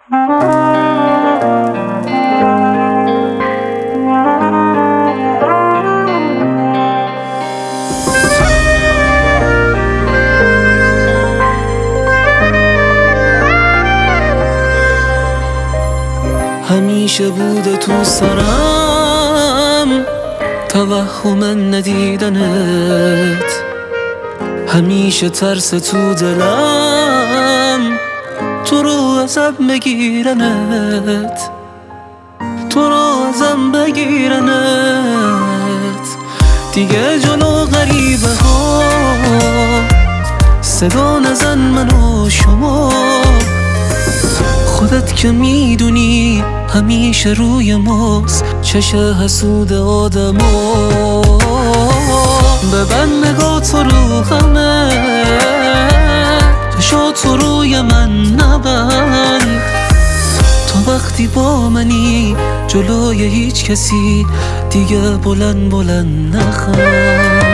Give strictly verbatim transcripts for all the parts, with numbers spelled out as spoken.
همیشه بوده تو سرم توهم ندیدنت، همیشه ترس تو دلم تو رو ازم بگیرنت، تو رو ازم بگیرنت. دیگه جلو غریبه ها صدا نزن منو شما، خودت که میدونی همیشه روی ماست چشه حسود آدما. ببند نگاه تو رو همه، چشا تو روی من نبند. تو وقتی با منی جلوی هیچ کسی دیگه بلند بلند نخند.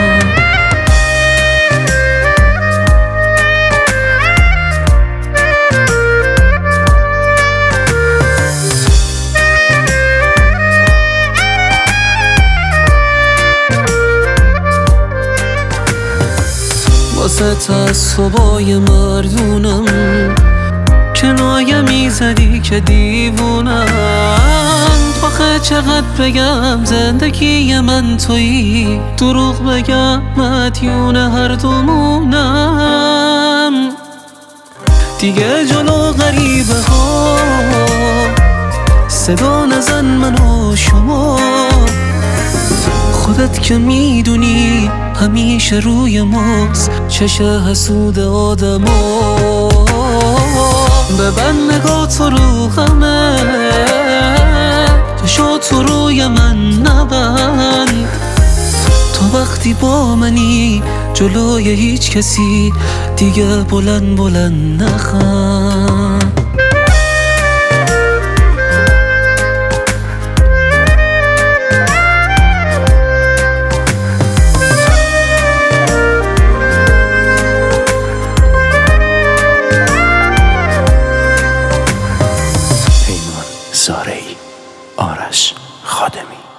واسه تعصبای مردونم کنایه میزدی که دیوونم. آخه چقدر بگم زندگی من تویی، دروغ بگم مدیون هر دومونم. دیگه جلو غریبه ها صدا نزن منو شما، خودت که میدونی همیشه روی ماست چشه حسود آدما. ببند نگاه تو رو همه، چشا تو روی من نبند. تو وقتی با منی جلوی هیچ کسی دیگه بلند بلند نخند. زارعی، آرش خادمی.